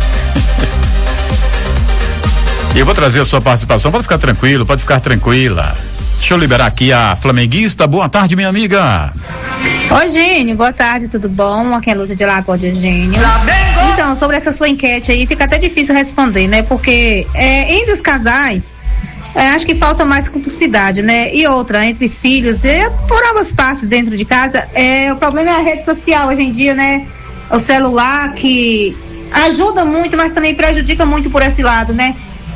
E eu vou trazer a sua participação, pode ficar tranquilo, pode ficar tranquila. Deixa eu liberar aqui a flamenguista. Boa tarde, minha amiga. Oi, Gênio, boa tarde, tudo bom? Aqui é a Lúcia de Lagoa de Eugênio. Então, sobre essa sua enquete aí, fica até difícil responder, né? Porque entre os casais, acho que falta mais cumplicidade, né? E outra, entre filhos, por ambas partes dentro de casa, o problema é a rede social hoje em dia, né? O celular que ajuda muito, mas também prejudica muito por esse lado, né?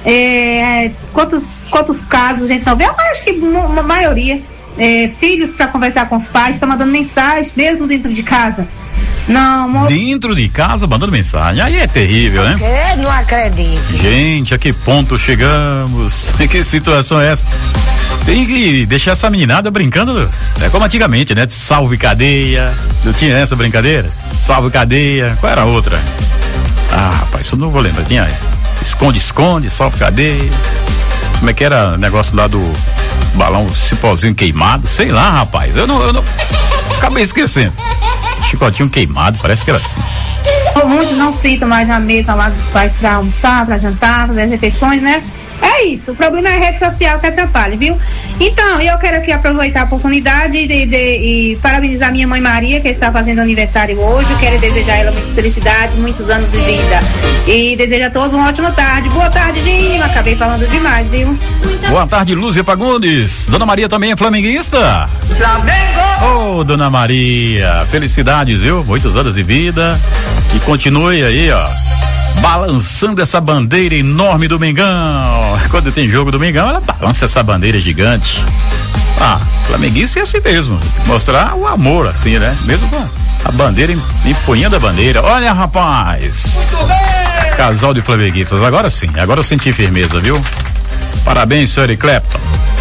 Quantos casos a gente não vê? Eu acho que uma maioria, filhos para conversar com os pais, tá mandando mensagem, mesmo dentro de casa. Não, dentro de casa, mandando mensagem, aí é terrível, né? Não acredito. Gente, a que ponto chegamos? Que situação é essa? Tem que deixar essa meninada brincando, como antigamente, né? Salve cadeia, não tinha essa brincadeira? Salve cadeia, qual era a outra? Ah, rapaz, isso não vou lembrar, tinha Esconde, solta cadeia. Como é que era o negócio lá do balão, cipózinho queimado? Sei lá, rapaz. Eu não acabei esquecendo. Chicotinho queimado, parece que era assim. Muitos não sentam mais na mesa lá dos pais para almoçar, para jantar, fazer as refeições, né? É isso, o problema é a rede social que atrapalha, viu? Então, eu quero aqui aproveitar a oportunidade e parabenizar minha mãe Maria, que está fazendo aniversário hoje. Quero desejar a ela muita felicidade, muitos anos de vida. E desejo a todos uma ótima tarde. Boa tarde, Dinho. Acabei falando demais, viu? Boa tarde, Lúcia Fagundes. Dona Maria também é flamenguista? Flamengo! Ô, Dona Maria, felicidades, viu? Muitos anos de vida. E continue aí, ó, balançando essa bandeira enorme do Mengão. Quando tem jogo do Mengão, ela balança essa bandeira gigante. Flamenguista é assim mesmo, mostrar o amor, assim, né? Mesmo com a bandeira, empunhando a bandeira. Olha, rapaz, muito bem! Casal de flamenguistas, agora sim, agora eu senti firmeza, viu? Parabéns, Sr. Eric Clapton.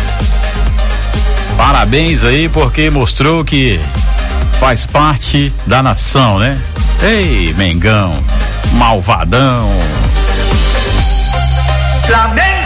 Parabéns aí, porque mostrou que faz parte da nação, né? Ei, Mengão, malvadão. Flamengo!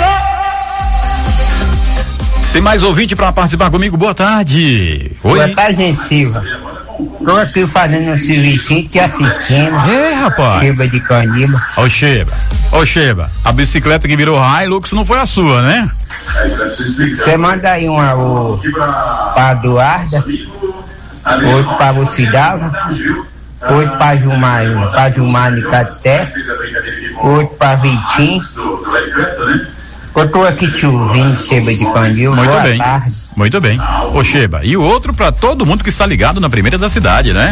Tem mais ouvinte pra participar comigo? Boa tarde. Oi. Boa tarde, gente, Silva. Tô aqui fazendo um serviço te assistindo. Rapaz. Sheba de Caniba. Ô Sheba, a bicicleta que virou Hilux não foi a sua, né? Você manda aí pra Eduarda, outro pra Lucidava, outro pra Gilmar Nicaté, outro pra Vitinho. Eu tô aqui te ouvindo, Sheba de Candil. Muito bem. Tarde. Muito bem. Ô Sheba, e o outro pra todo mundo que está ligado na primeira da cidade, né?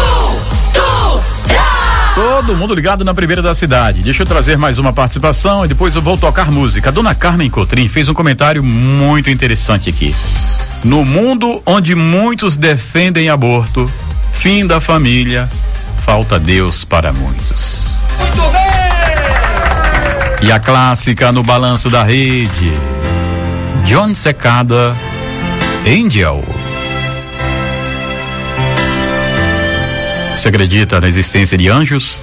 Todo mundo ligado na primeira da cidade. Deixa eu trazer mais uma participação e depois eu vou tocar música. A dona Carmen Cotrim fez um comentário muito interessante aqui. No mundo onde muitos defendem aborto, fim da família, falta Deus para muitos. Muito bem! E a clássica no balanço da rede, John Secada, Angel. Você acredita na existência de anjos?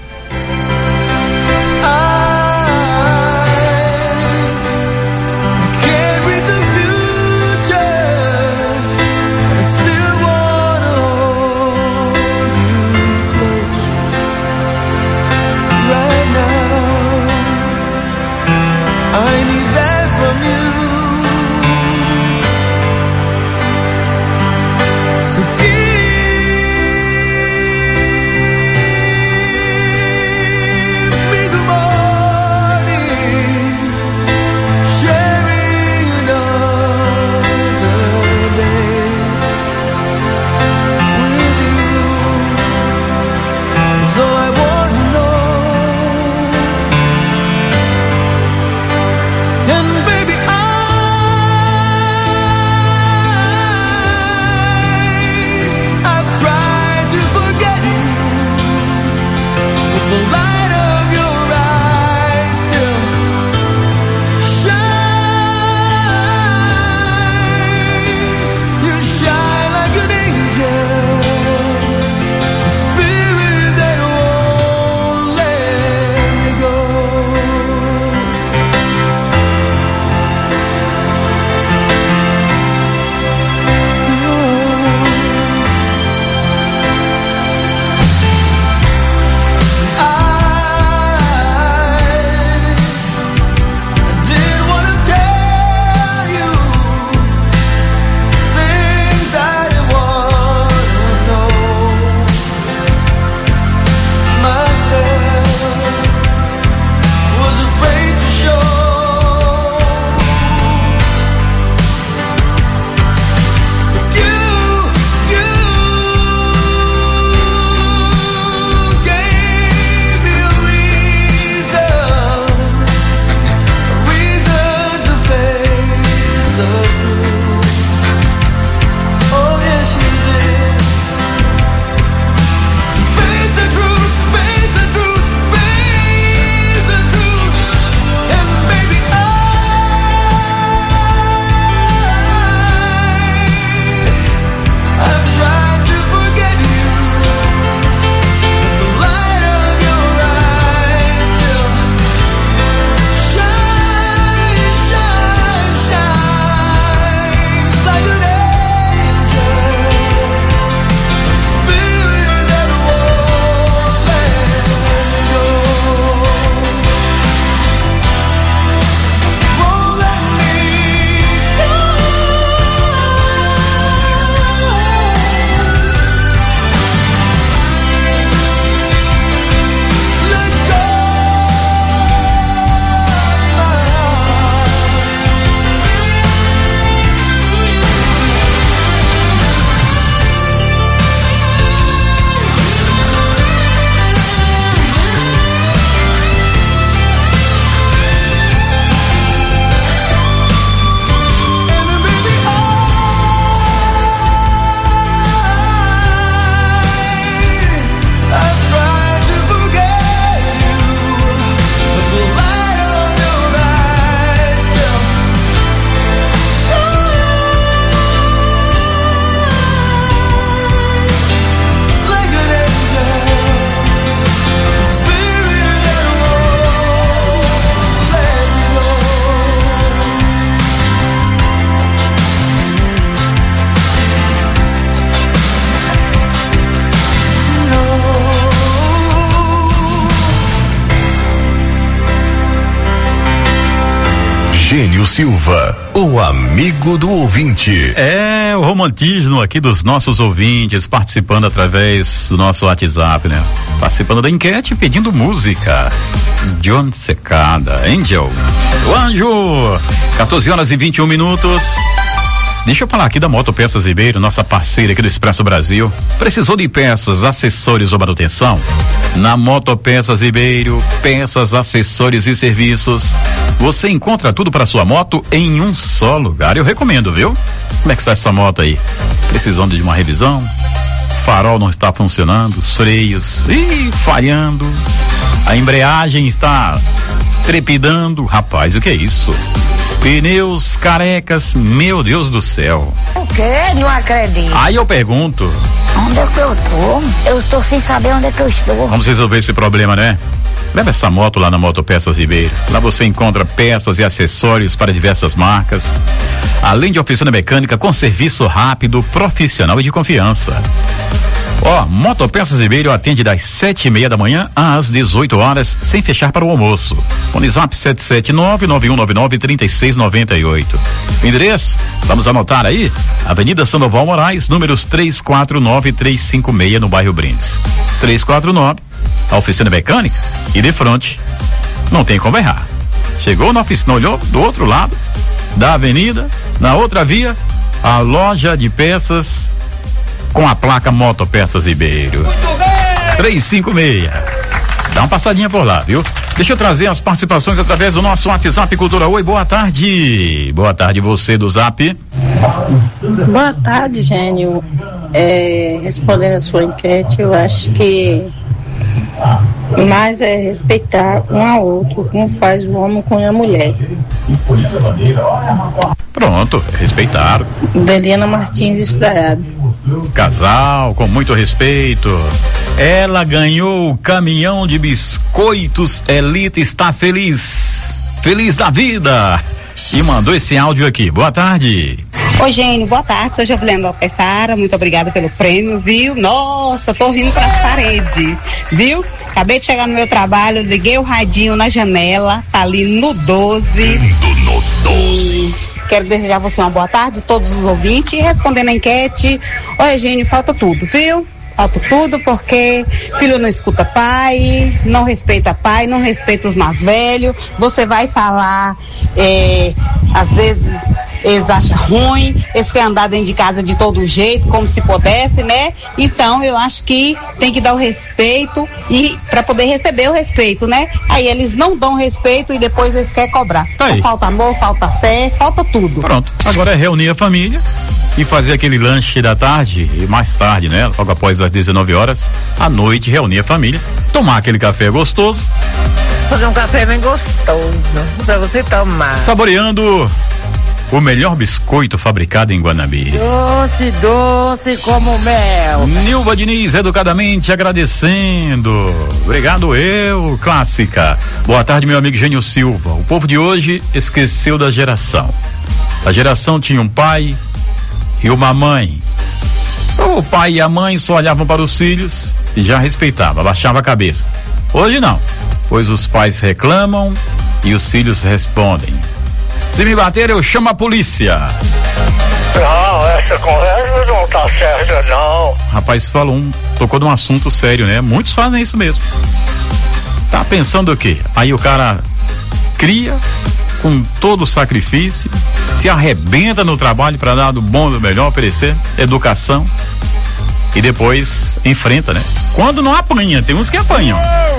Gênio Silva, o amigo do ouvinte. É o romantismo aqui dos nossos ouvintes, participando através do nosso WhatsApp, né? Participando da enquete, pedindo música. John Secada, Angel. O Anjo, 14h21. Deixa eu falar aqui da Motopeças Ribeiro, nossa parceira aqui do Expresso Brasil. Precisou de peças, acessórios ou manutenção? Na Motopeças Ribeiro, peças, acessórios e serviços. Você encontra tudo para sua moto em um só lugar. Eu recomendo, viu? Como é que está essa moto aí? Precisando de uma revisão? Farol não está funcionando, os freios, falhando. A embreagem está trepidando. Rapaz, o que é isso? Pneus carecas, meu Deus do céu. O quê? Não acredito. Aí eu pergunto. Onde é que eu tô? Eu estou sem saber onde é que eu estou. Vamos resolver esse problema, né? Leva essa moto lá na Motopeças Ribeiro. Lá você encontra peças e acessórios para diversas marcas. Além de oficina mecânica com serviço rápido, profissional e de confiança. Motopeças Ribeiro atende das 7:30 da manhã às 18 horas, sem fechar para o almoço. Unizap 779-9199-3698. Endereço, vamos anotar aí? Avenida Sandoval Moraes, números 349 e 356, no bairro Brindes. 349, a oficina mecânica, e de frente, não tem como errar. Chegou na oficina, olhou do outro lado da avenida, na outra via, a loja de peças com a placa Motopeças Ribeiro. 356. Dá uma passadinha por lá, viu? Deixa eu trazer as participações através do nosso WhatsApp Cultura. Oi, boa tarde. Boa tarde, você do Zap. Boa tarde, Gênio. Respondendo a sua enquete, eu acho que mais é respeitar um ao outro, como faz o homem com a mulher. Pronto, respeitaram. Deliana Martins Espraiado. Casal com muito respeito. Ela ganhou o caminhão de biscoitos Elita, está feliz da vida, e mandou esse áudio aqui. Boa tarde. Oi, Gênio, boa tarde, sou Jovilene Lopes Sara, muito obrigada pelo prêmio, viu? Nossa, tô rindo pras paredes, viu? Acabei de chegar no meu trabalho, liguei o radinho na janela, tá ali no 12. Quero desejar a você uma boa tarde, todos os ouvintes, e respondendo a enquete. Oi, Gênio, falta tudo, viu? Falta tudo porque filho não escuta pai, não respeita pai, não respeita os mais velhos. Você vai falar, às vezes eles acham ruim, eles querem andar dentro de casa de todo jeito, como se pudesse, né? Então eu acho que tem que dar o respeito e para poder receber o respeito, né? Aí eles não dão respeito e depois eles querem cobrar. Então, falta amor, falta fé, falta tudo. Pronto, agora é reunir a família e fazer aquele lanche da tarde, e mais tarde, né? Logo após as 19 horas, à noite, reunir a família, tomar aquele café gostoso. Fazer um café bem gostoso pra você tomar. Saboreando o melhor biscoito fabricado em Guanambi. Doce, doce como mel. Nilva Diniz, educadamente agradecendo. Obrigado, clássica. Boa tarde, meu amigo Gênio Silva. O povo de hoje esqueceu da geração. A geração tinha um pai e uma mãe. O pai e a mãe só olhavam para os filhos e já respeitavam, abaixava a cabeça. Hoje não, pois os pais reclamam e os filhos respondem. Se me bater, eu chamo a polícia. Não, essa conversa não tá certa, não. Rapaz, tocou num assunto sério, né? Muitos fazem isso mesmo. Tá pensando o quê? Aí o cara cria com todo o sacrifício, se arrebenta no trabalho para dar do bom, do melhor, oferecer educação e depois enfrenta, né? Quando não apanha, tem uns que apanham.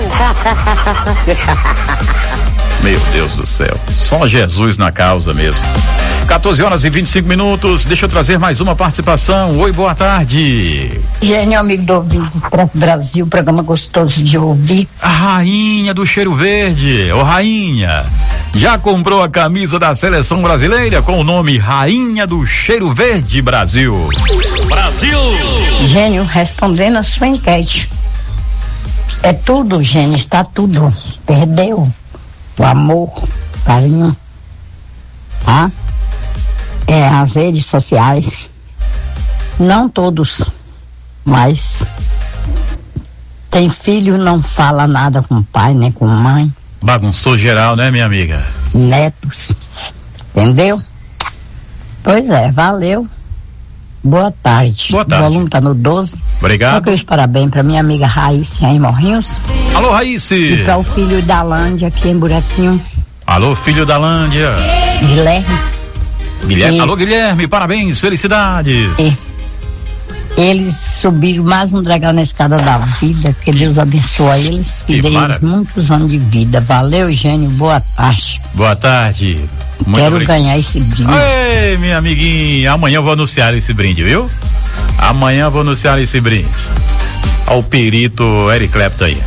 Meu Deus do céu, só Jesus na causa mesmo. 14h25. Deixa eu trazer mais uma participação. Oi, boa tarde. Gênio, amigo do ouvinte, Brasil, programa gostoso de ouvir. A rainha do cheiro verde. Ô, rainha, já comprou a camisa da seleção brasileira com o nome Rainha do Cheiro Verde Brasil? Brasil! Gênio, respondendo a sua enquete. É tudo, Gênio, está tudo. Perdeu o amor, carinho, tá? As redes sociais, não todos, mas tem filho não fala nada com o pai, nem com a mãe. Bagunçou geral, né, minha amiga? Netos, Entendeu? Pois é, valeu. Boa tarde. Boa tarde. O volume tá no 12. Obrigado. Só que os parabéns pra minha amiga Raíssa em Morrinhos. Alô, Raíssa. E para o filho da Lândia aqui em Buraquinho. Alô, filho da Lândia. Guilherme. Alô, Guilherme, parabéns, felicidades. Eles subiram mais um dragão na escada da vida, que Deus abençoe eles e dê eles muitos anos de vida. Valeu, Gênio, boa tarde. Boa tarde. Quero ganhar esse brinde. Ei, minha amiguinha, amanhã eu vou anunciar esse brinde, viu? Amanhã eu vou anunciar esse brinde. Ao perito Eric Clapton aí.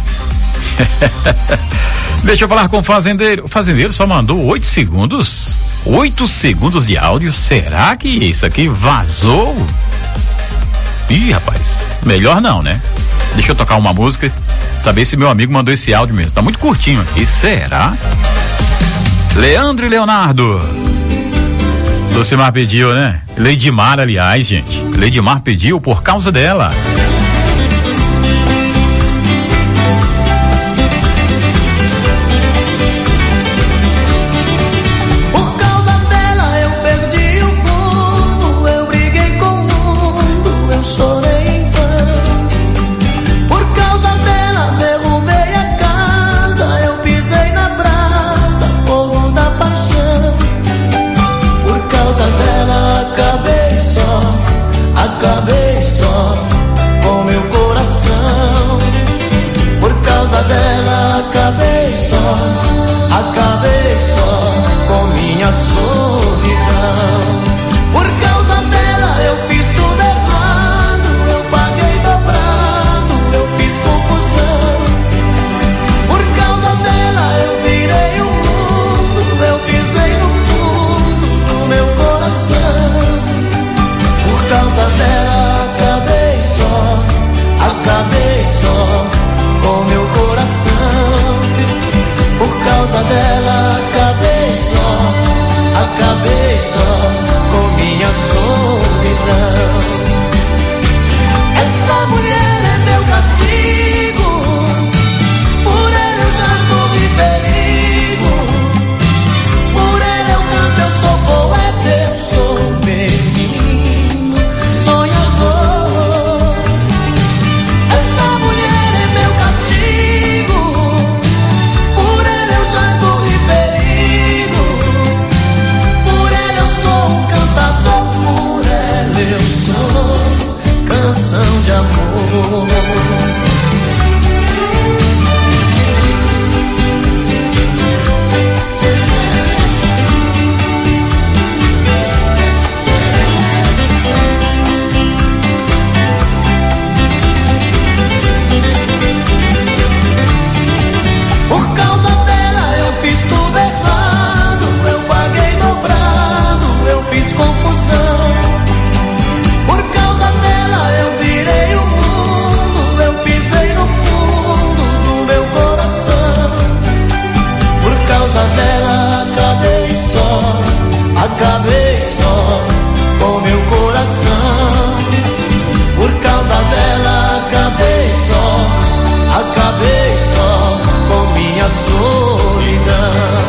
Deixa eu falar com o fazendeiro. O fazendeiro só mandou 8 segundos. 8 segundos de áudio. Será que isso aqui vazou? Ih, rapaz, melhor não, né? Deixa eu tocar uma música, saber se meu amigo mandou esse áudio mesmo. Tá muito curtinho aqui, será? Leandro e Leonardo. Lucimar pediu, né? Leidimar, aliás, gente. Leidimar pediu por causa dela. Acabei só com meu coração. Por causa dela acabei só com minha solidão. Por causa dela eu fiz tudo errado, eu paguei dobrado, eu fiz confusão. Por causa dela eu virei o mundo, eu pisei no fundo do meu coração. Por causa dela acabei só com meu coração. Por causa dela acabei só com minha solidão. Essa mulher é meu castigo, por ela eu já corri perigo. Por ela eu canto, eu sou poeta, eu sou menino sonhador. Essa mulher é meu castigo, por ela eu já corri perigo. Por ela eu sou um cantador, por ela eu sou canção de amor. Por causa dela eu fiz tudo errado, eu paguei dobrado, eu fiz confusão. Por causa dela eu virei o mundo, eu pisei no fundo do meu coração. Por causa dela acabei só com meu coração. Por causa dela acabei só com minha solidão.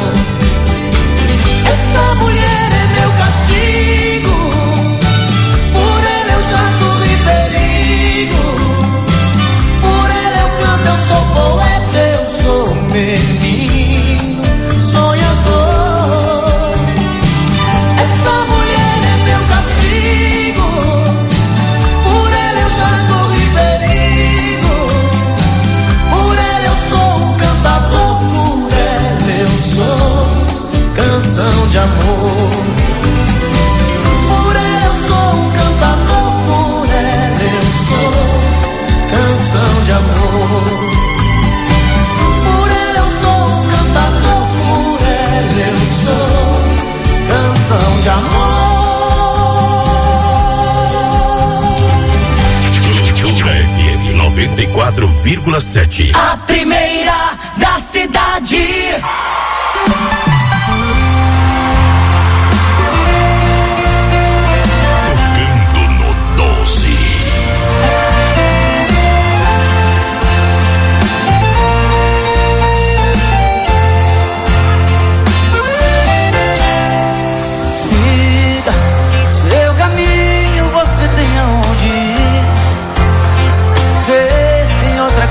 Essa mulher é meu castigo, por ela eu já corri perigo. Por ela eu canto, eu sou poeta, eu sou menino sonhador. Essa mulher é meu castigo, por ela eu já corri perigo. Por ela eu sou um cantador, por ela eu sou canção de amor. Por ela eu sou um cantador, por ela eu sou canção de amor. Por ela eu sou um cantador, por ela eu sou canção de amor. Cultura FM 94,7. A primeira da cidade. Tocando no 12.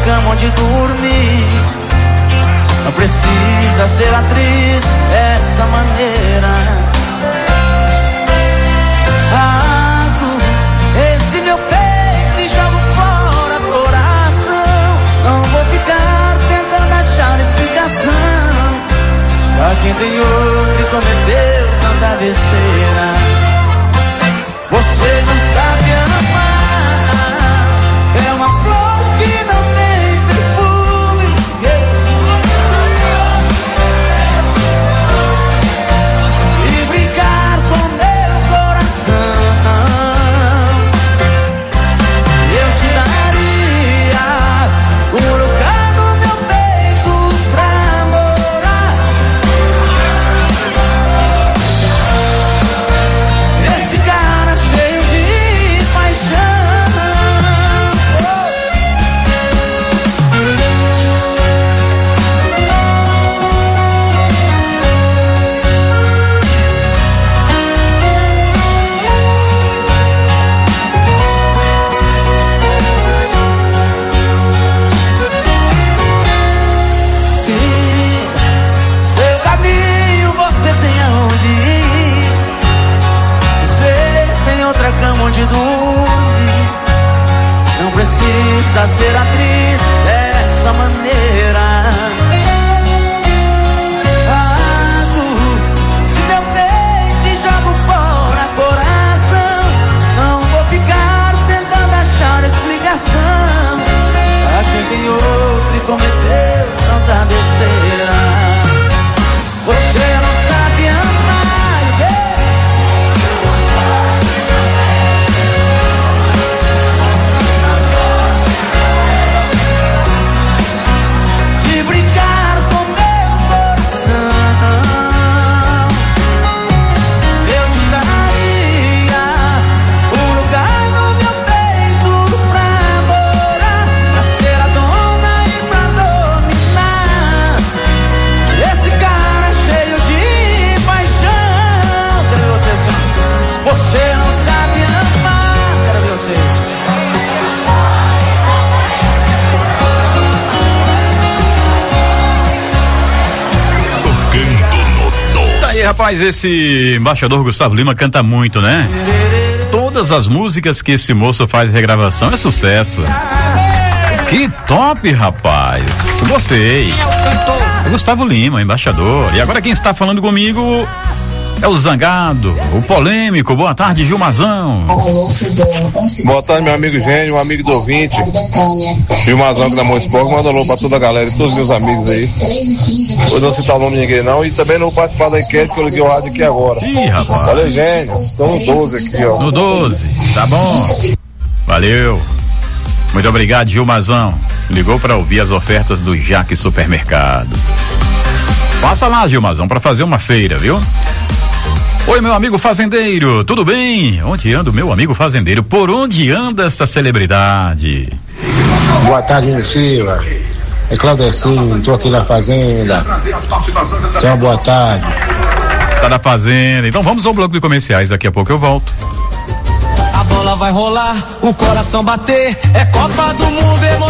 cama onde dormir. Não precisa ser atriz dessa maneira. Rasgo esse meu peito e jogo fora coração. Não vou ficar tentando achar explicação pra quem tem outro e cometeu tanta besteira. Você não sabe amar, é uma flor que não tem perfume. E brincar com meu coração, eu te daria um lugar no meu peito pra morar. Esse cara cheio de paixão. Sim, seu caminho você tem aonde ir. Você tem outra cama onde dormir. Não precisa ser atriz dessa maneira. Rasgo esse meu peito e jogo fora coração. Não vou ficar tentando achar explicação pra quem tem outro e cometeu tanta besteira. Você não sabe amar, de brincar com meu coração. Eu te daria um lugar no meu peito pra morar, pra ser a dona e pra dominar. Esse cara cheio de paixão. Quero ver vocês. Você não sabe amar. Quero ver vocês. Tá aí, rapaz, esse embaixador Gustavo Lima canta muito, né? Todas as músicas que esse moço faz regravação é sucesso. Que top, rapaz. Gostei. Gustavo Lima, embaixador. E agora quem está falando comigo é o Zangado, o polêmico. Boa tarde, Gilmazão. Boa tarde, meu amigo Gênio, um amigo do ouvinte. Gilmazão, que da Mão Esporte, manda alô pra toda a galera e todos os meus amigos aí. Eu não citar o nome de ninguém não, e também não vou participar da enquete que eu liguei o rádio aqui agora. Ih, rapaz. Valeu, Gênio. Estão no 12 aqui, ó. No 12, tá bom. Valeu. Muito obrigado, Gilmazão. Ligou pra ouvir as ofertas do Jaque Supermercado. Passa lá, Gilmazão, pra fazer uma feira, viu? Oi, meu amigo fazendeiro, tudo bem? Onde anda o meu amigo fazendeiro? Por onde anda essa celebridade? Boa tarde, Júnior Silva. É Claudecinho, tô aqui na fazenda. Tchau, boa tarde. Tá na fazenda. Então vamos ao bloco de comerciais, daqui a pouco eu volto. A bola vai rolar, o coração bater, é Copa do Mundo,